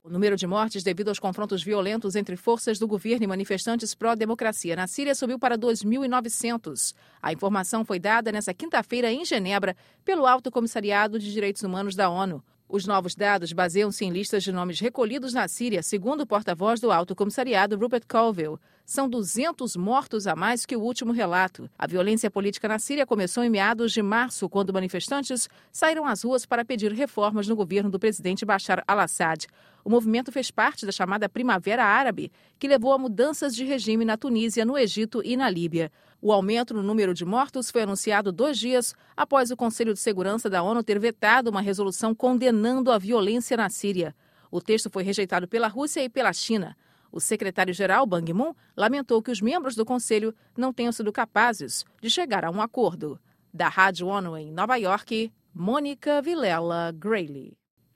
O número de mortes devido aos confrontos violentos entre forças do governo e manifestantes pró-democracia na Síria subiu para 2.900. A informação foi dada nesta quinta-feira em Genebra pelo Alto Comissariado de Direitos Humanos da ONU. Os novos dados baseiam-se em listas de nomes recolhidos na Síria, segundo o porta-voz do Alto Comissariado, Rupert Colville. São 200 mortos a mais que o último relato. A violência política na Síria começou em meados de março, quando manifestantes saíram às ruas para pedir reformas no governo do presidente Bashar al-Assad. O movimento fez parte da chamada Primavera Árabe, que levou a mudanças de regime na Tunísia, no Egito e na Líbia. O aumento no número de mortos foi anunciado 2 dias após o Conselho de Segurança da ONU ter vetado uma resolução condenando a violência na Síria. O texto foi rejeitado pela Rússia e pela China. O secretário-geral, Ban Ki-moon, lamentou que os membros do Conselho não tenham sido capazes de chegar a um acordo. Da Rádio ONU em Nova York, Mônica Vilela Grayley.